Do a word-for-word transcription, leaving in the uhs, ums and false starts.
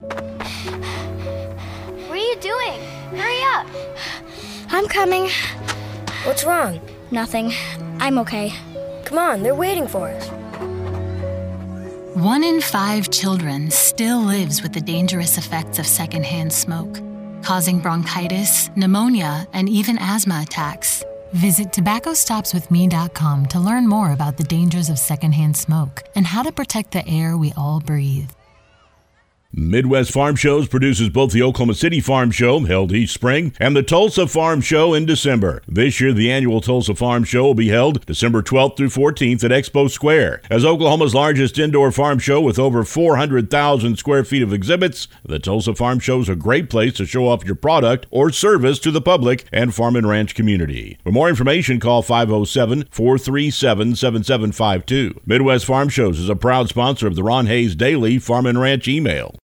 What are you doing? Hurry up! I'm coming. What's wrong? Nothing. I'm okay. Come on, they're waiting for us. One in five children still lives with the dangerous effects of secondhand smoke, causing bronchitis, pneumonia, and even asthma attacks. Visit tobacco stops with me dot com to learn more about the dangers of secondhand smoke and how to protect the air we all breathe. Midwest Farm Shows produces both the Oklahoma City Farm Show, held each spring, and the Tulsa Farm Show in December. This year, the annual Tulsa Farm Show will be held December twelfth through fourteenth at Expo Square. As Oklahoma's largest indoor farm show with over four hundred thousand square feet of exhibits, the Tulsa Farm Show is a great place to show off your product or service to the public and farm and ranch community. For more information, call five oh seven, four three seven, seven seven five two. Midwest Farm Shows is a proud sponsor of the Ron Hayes Daily Farm and Ranch email.